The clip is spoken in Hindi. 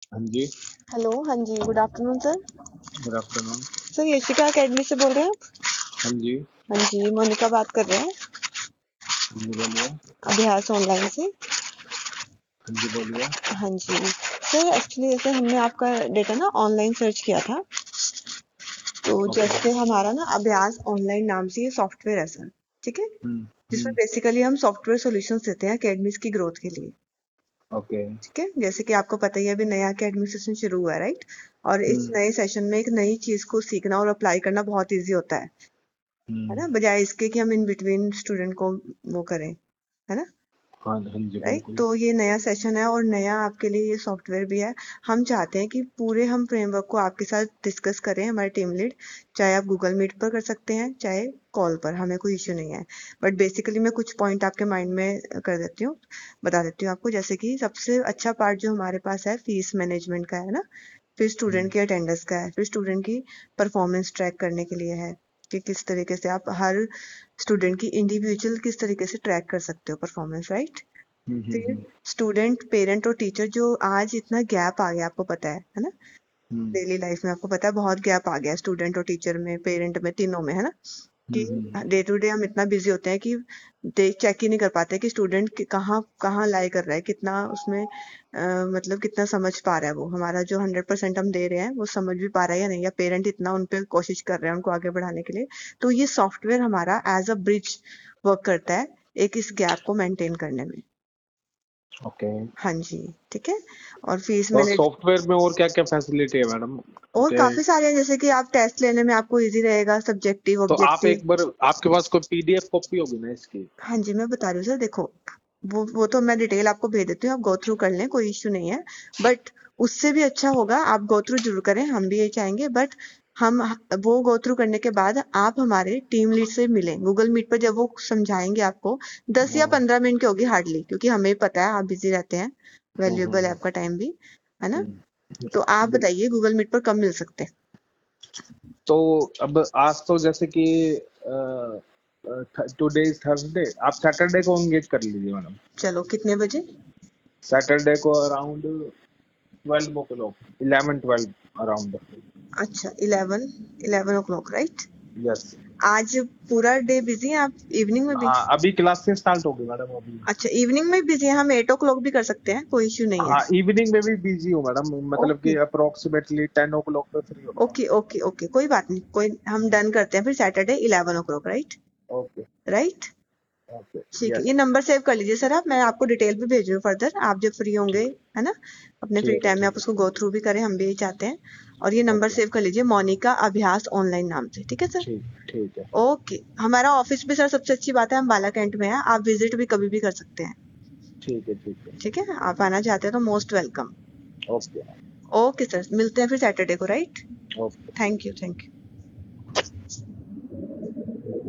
हाँ जी। हेलो, हाँ जी, good afternoon sir. Good afternoon. Sir Yashika academy से बोल रहे हैं आप? हाँ जी। हाँ जी, मोनिका बात कर रहे हैं, हाँ जी बोलिए। अभ्यास ऑनलाइन से। हाँ जी बोलिए। हाँ जी सर, एक्चुअली जैसे हमने आपका डेटा ना ऑनलाइन सर्च किया था, तो ओके। जैसे हमारा ना अभ्यास ऑनलाइन नाम से ये सॉफ्टवेयर है सर, ठीक है, हम्म। जिसमें हम्म। बेसिकली हम सॉफ्टवेयर सॉल्यूशंस देते हैं एकेडमीज की ग्रोथ के लिए। ओके। ठीक है, जैसे कि आपको पता ही है अभी नया एकेडमिक सेशन शुरू हुआ है, राइट? और इस हम्म। नए सेशन में एक नई चीज को सीखना और अप्लाई करना बहुत ईजी होता है हम्म। ना, बजाय इसके कि हम इन बिटवीन स्टूडेंट को वो करें, है ना, हाँ हाँ जी राइट? बिल्कुल। तो ये नया सेशन है और नया आपके लिए ये सॉफ्टवेयर भी है। हम चाहते हैं कि पूरे हम फ्रेमवर्क को आपके साथ डिस्कस करें, हमारे टीम लीड, चाहे आप गूगल मीट पर कर सकते हैं चाहे कॉल पर, हमें कोई इश्यू नहीं है। बट बेसिकली मैं कुछ पॉइंट आपके माइंड में कर देती हूँ, बता देती हूँ आपको। जैसे कि सबसे अच्छा पार्ट जो हमारे पास है फीस मैनेजमेंट का है ना, फिर हम्म। स्टूडेंट की अटेंडेंस का है, फिर स्टूडेंट की परफॉर्मेंस ट्रैक करने के लिए है कि किस तरीके से आप हर स्टूडेंट की इंडिविजुअल किस तरीके से ट्रैक कर सकते हो परफॉर्मेंस, राइट? फिर हम्म। स्टूडेंट पेरेंट और टीचर, जो आज इतना गैप आ गया आपको पता है ना, हम्म। डेली लाइफ में आपको पता है बहुत गैप आ गया स्टूडेंट और टीचर में, पेरेंट में, तीनों में, है ना, कि डे टू डे हम इतना बिजी होते हैं कि देख चेक ही नहीं कर पाते कि स्टूडेंट कहाँ कहाँ लाई कर रहा है, कितना उसमें मतलब कितना समझ पा रहा है, वो हमारा जो 100% हम दे रहे हैं वो समझ भी पा रहा है या नहीं, या पेरेंट इतना उन पे कोशिश कर रहे हैं उनको आगे बढ़ाने के लिए। तो ये सॉफ्टवेयर हमारा एज अ ब्रिज वर्क करता है एक इस गैप को मेंटेन करने में। ओके। हाँ जी, ठीक है। और फीस और मैनेज सॉफ्टवेयर में और क्या क्या फैसिलिटी है मैडम? और क्या? काफी सारे हैं, जैसे कि आप टेस्ट लेने में आपको इजी रहेगा, सब्जेक्टिव तो आप ऑब्जेक्टिव। एक बार, आपके पास कोई पीडीएफ कॉपी होगी ना इसकी? हाँ जी, मैं बता रही हूँ सर, देखो वो तो मैं डिटेल आपको भेज देती हूँ, आप गो थ्रू कर लें, कोई इश्यू नहीं है। बट उससे भी अच्छा होगा आप गो थ्रू जरूर करें, हम भी ये चाहेंगे। बट हम वो गो थ्रू करने के बाद आप हमारे टीम लीड से मिलें गूगल मीट पर, जब वो समझाएंगे आपको। 10 या 15 मिनट की होगी हार्डली, क्योंकि हमें पता है आप बिजी रहते हैं, वैल्यूएबल है आपका टाइम भी, है ना। तो आप हम्म। बताइए गूगल मीट पर कब मिल सकते हैं? तो अब आज तो जैसे कि टुडे इज थर्सडे, आप सैटरडे को एंगेज कर लीजिए मैडम। चलो, कितने बजे? सैटरडे को अराउंड 12 o'clock, 11-12 अराउंड। अच्छा, 11 ओ क्लॉक, राइट? यस। आज पूरा डे बिजी हैं आप, इवनिंग में भी? हाँ अभी क्लासेस स्टार्ट होगी मैडम अभी। अच्छा, इवनिंग में बिजी हैं, हम 8 ओ क्लॉक भी कर सकते हैं, कोई इश्यू नहीं है। हाँ इवनिंग में भी बिजी हूँ मैडम, मतलब ओके कि अप्रोक्सीमेटली 10 o'clock पे फ्री होता हूँ। ओके ओके ओके, कोई बात नहीं, कोई हम डन करते हैं फिर Saturday 11 o'clock, right? Okay. Right, okay. ठीक है, ये यस। नंबर सेव कर लीजिए सर आप, मैं आपको डिटेल भी भेज रही हूँ फर्दर, आप जब फ्री होंगे, ठीक। है ना, अपने फ्री ठीक है। टाइम में आप ठीक उसको गो थ्रू भी करें, हम भी यही चाहते हैं। और ये है। Number okay. सेव कर लीजिए, मोनिका अभ्यास ऑनलाइन नाम से, ठीक है सर? ठीक। ठीक है। ओके, हमारा ऑफिस भी सर सबसे अच्छी बात है हम बाला कैंट में है, आप विजिट भी कभी भी कर सकते हैं। ठीक है। ठीक है। ठीक है, आप आना चाहते हैं तो most welcome. Okay. Okay sir, मिलते हैं फिर सैटरडे को, right? Okay. Thank you, thank you.